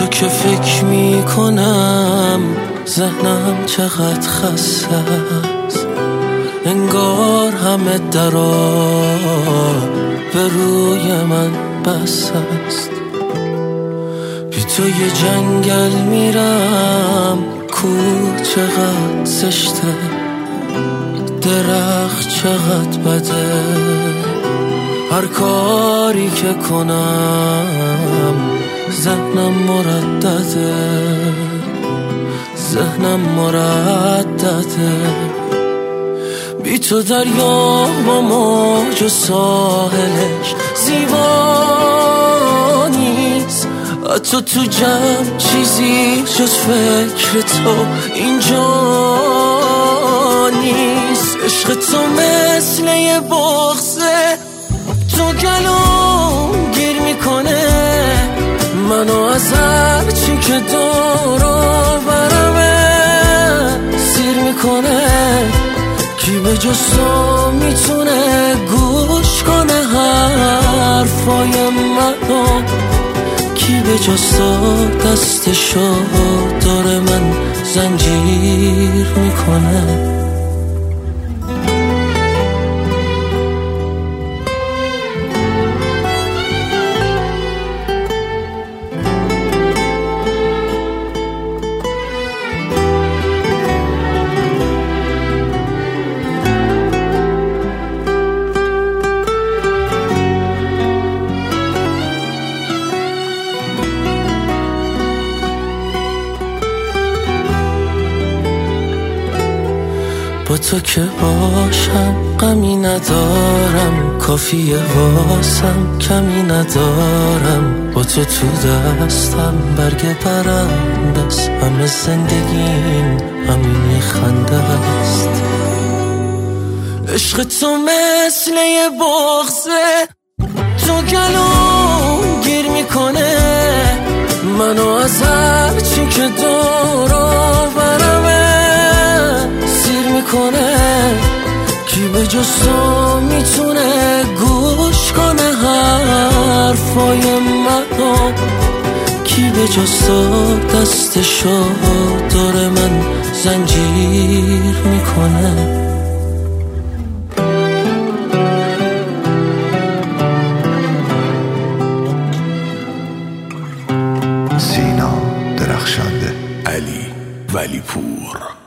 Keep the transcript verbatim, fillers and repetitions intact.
تو که فکر میکنم ذهنم چقدر خسته است، انگار همه درا به روی من بس است. بی تو یه جنگل میرم، کوه چقدر زشته، درخت چقدر بده، هر کاری که کنم ذهنم مردده، ذهنم مردده. بی تو دریا با موج و ساحلش زیبا نیست، حتی تو جمع چیزی جز فکر تو اینجا نیست. عشق تو مثل یه بغضه، تو گلوم گیر میکنه، منو از هر چی که دورو برمه سیر میکنه. کی به جز تو میتونه گوش کنه حرفای منو، کی به جز تو دستشو دور من زنجیر میکنه. با تو که باشم غمی ندارم، کافیه واسم کمی ندارم. با تو تو دستم برگ پرنده است، همه زندگیم همین خنده است. عشق تو مثل یه بغضه، تو گلوم گیر میکنه، منو از هر چی که دورو برمه کنه. کی به جز تو میتونه گوش کنه حرفای منو، کی به جز تو دستشو دور من زنجیر میکنه. سینا درخشنده، علی ولیپور.